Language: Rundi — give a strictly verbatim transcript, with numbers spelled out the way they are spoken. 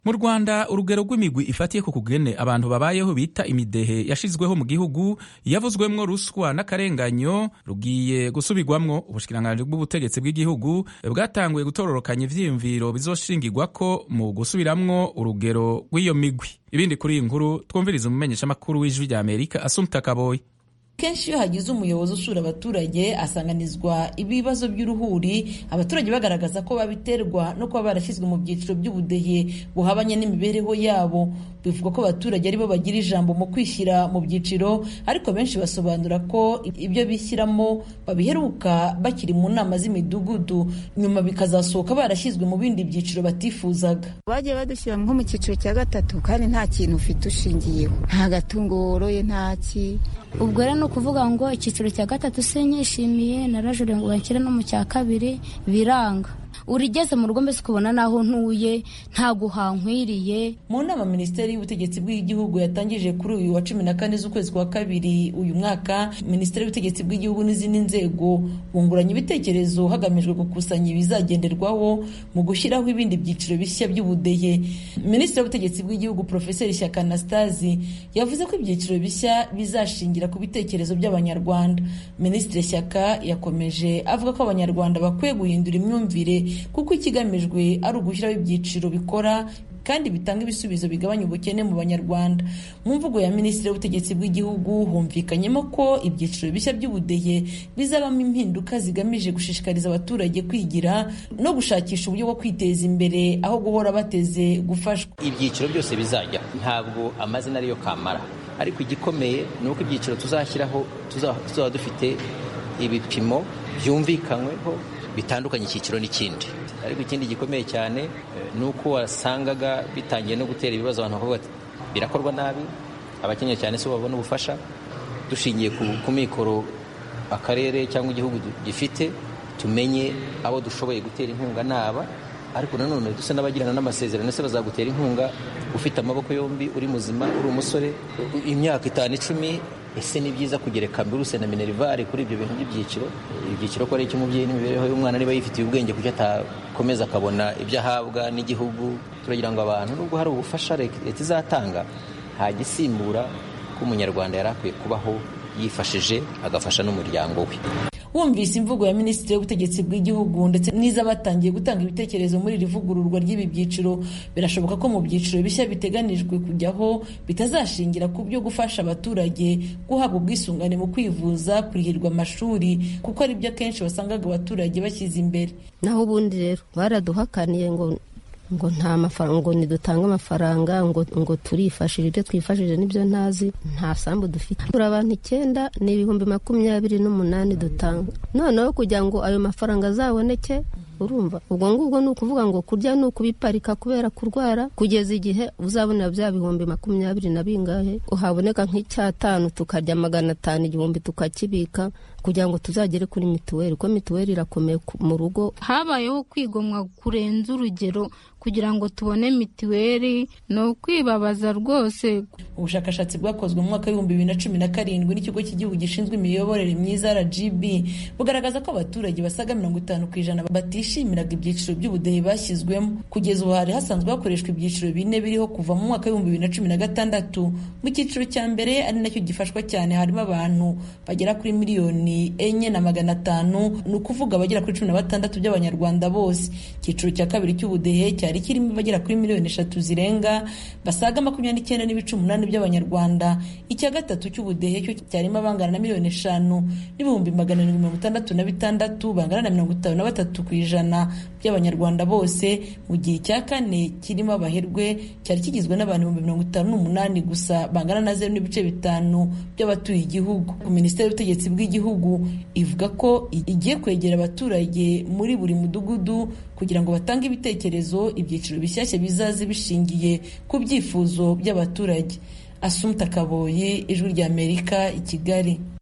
Mu Rwanda urugero rw'imigwi ifatiye ku kugene abantu babayeho bita imidehe yashizweho mu gihugu yavuzwemwo ruswa n'akarenganyo rugiye gusubirwamwo. Ubushikiranganji bw'ubutegetsi bw'igihugu bwatanguye gutororokanya ivyiyumviro bizoshingirwako mu gusubiramwo urugero rw'iyo migwi. Ibindi kuri iyi nkuru twumviriza umumenyeshamakuru w'Ijwi rya Amerika Assumpta Kaboyi. Kenshi iyo hagize umuyobozi usura abaturage asanganizwa ibibazo by'uruhuri, abaturage bagaragaza ko babiterwa no kuba barashyizwe mu byiciro by'ubudehe buhabanye n'imibereho yabo. Bivuga ko abaturage aribo bagira ijambo mu kwishyira mu byiciro, ariko benshi basobanura ko ibyo bishyiramo babiheruka bakiri mu nama z'imidugudu, nyuma bikazasohoka barashyizwe mu bindi byiciro batifuzaga. Bagiye badushyira nko mu cyiciro cya gatatu kandi nta kintu ufite ushingiyeho, nta gatungo woroye, nta ki. Ubwo rero ni ukuvuga ngo icyiciro cya gatatu sinyishimiye, narajure ngo banshyire no mu cya kabiri biranga. Urigeze mu rugo mbese ukubona naho ntuye nta guhankwiriye. Mu nama Minisiteri y'Ubutegetsi bw'Igihugu yatangije kuri uyu wa cumi na kane z'ukwezi kwa kabiri uyu mwaka, Minisiteri y'Ubutegetsi bw'Igihugu n'izindi nzego bunguranye ibitekerezo hagamijwe gukusanya ibizagenderwaho mu gushyiraho ibindi byiciro bishya by'ubudehe. Minisitiri w'Ubutegetsi bw'Igihugu Profeseri Shyaka Anastase yavuze ko ibyiciro bishya bizashingira ku bitekerezo by'Abanyarwanda. Minisitiri Shyaka yakomeje avuga ko Abanyarwanda bakwiye guhindura imyumvire kuko ikigamijwe ari ugushyiraho ibyiciro bikora kandi bitanga ibisubizo bigabanya ubukene mu Banyarwanda. Mu mvugo ya Minisitiri w'Ubutegetsi bw'Igihugu humvikanyemo ko ibyiciro bishya by'ubudehe bizabamo impinduka zigamije gushishikariza abaturage kwigira no gushakisha uburyo bwo kwiteza imbere aho guhora bateze gufashwa. Ibyiciro byose bizajya, ntabwo amazina ariyo kamara, ariko igikomeye ni uko ibyiciro tuzashyiraho tuzaba dufite ibipimo byumvikanyweho bitandukanye icyiciro n'ikindi. Ariko ikindi gikomeye cyane ni uko wasangaga bitangiye no gutera ibibazo, abantu bakavuga ati birakorwa nabi, abakeneye cyane se babona ubufasha. Dushingiye ku mikoro akarere cyangwa igihugu gifite, tumenye abo dushoboye gutera inkunga naba, ariko nanone dusa n'abagirana n'amasezerano. Se bazagutera inkunga ufite amaboko yombi, uri muzima, uri umusore, imyaka itanu icumi. Ese ni byiza kugereka mbiruse na minerivare kuri ibyo bintu by'ibyiciro. Ibyiciro ko ari icy'umubyeyi n'imibereho y'umwana, niba yifitiye ubwenge kuko atakomeza akabona ibyo ahabwa n'igihugu. Turagira ngo abantu nubwo hari ubufasha leta izatanga, nta gisimbura ko umunyarwanda yari akwiye kubaho yifashije agafasha n'umuryango we. Wumvise imvugo ya Minisitiri w'Ubutegetsi bw'Igihugu ndetse n'iz'abatangiye gutanga ibitekerezo muri iri vugururwa ry'ibi byiciro, birashoboka ko mu byiciro bishya biteganijwe kujyaho bitazashingira ku byo gufasha abaturage guhabwa ubwisungane mu kwivuza, kurihirwa amashuri, kuko ari byo akenshi wasangaga abaturage bashyize imbere. Naho ubundi rero baraduhakaniye ngo ngo nta mafaranga, ngo nidutanga amafaranga, ngo ngo turifashije, ibyo twifashije nibyo ntazi, nta sambu dufite. Turi abantu icyenda ni ibihumbi makumyabiri n'umunani dutanga. Noneho kugira ngo ayo mafaranga azaboneke, urumva ubwo ngubwo ni ukuvuga ngo kurya ni ukubiparika kubera kurwara, kugeza igihe uzabonera bya bihumbi makumyabiri na bingahe, uhaboneka nk'icyatanu tukarya magana atanu, igihumbi tukakibika kugira ngo tuzagere kuri mituweli, ko mituweli irakomeye mu rugo. Habayeho kwigomwa kurenza urugero kugira ngo tubone mituweli, no kwibabaza rwose. Ubushakashatsi bwakozwe mu mwaka w'ibihumbi bibiri na cumi na karindwi n'ikigo cy'igihugu gishinzwe imiyoborere myiza R G B bugaragaza ko abaturage basaga mirongo itanu ku ijana batishimiraga ibyiciro by'ubudehe bashyizwemo. Kugeza ubu hari hasanzwe hakoreshwa ibyiciro bine biriho kuva mu mwaka w'ibihumbi bibiri na cumi na gatandatu. Mu cyiciro cya mbere ari nacyo gifashwa cyane harimo abantu bagera kuri miliyoni enye na magana atanu, ni ukuvuga abagera kuri cumi na batandatu by'Abanyarwanda bose. Icyiciro cya kabiri cy'ubudehe cyari kirimo abagera kuri miliyoni eshatu zirenga, basaga makumyabiri n'icyenda n'ibice umunani by'Abanyarwanda. Icya gatatu cy'ubudehe cyo cyarimo abangana na miliyoni eshanu n'ibihumbi magana arindwi mirongo itandatu na bitandatu, bangana na mirongo itanu na batatu ku ijana by'Abanyarwanda bose. Mu gihe icya kane kirimo abaherwe cyari kigizwe n'abantu ibihumbi mirongo itanu n'umunani gusa, bangana na zeru n'ibice bitanu by'abatuye igihugu. Minisiteri y'Ubutegetsi bw'Igihugu ivuga ko igiye kwegera abaturage muri buri mudugudu kugira ngo batange ibitekerezo, ibyiciro bishyashya bizaze bishingiye ku byifuzo by'abaturage. Assumpta Kaboyi, Ijwi ry'Amerika, i Kigali.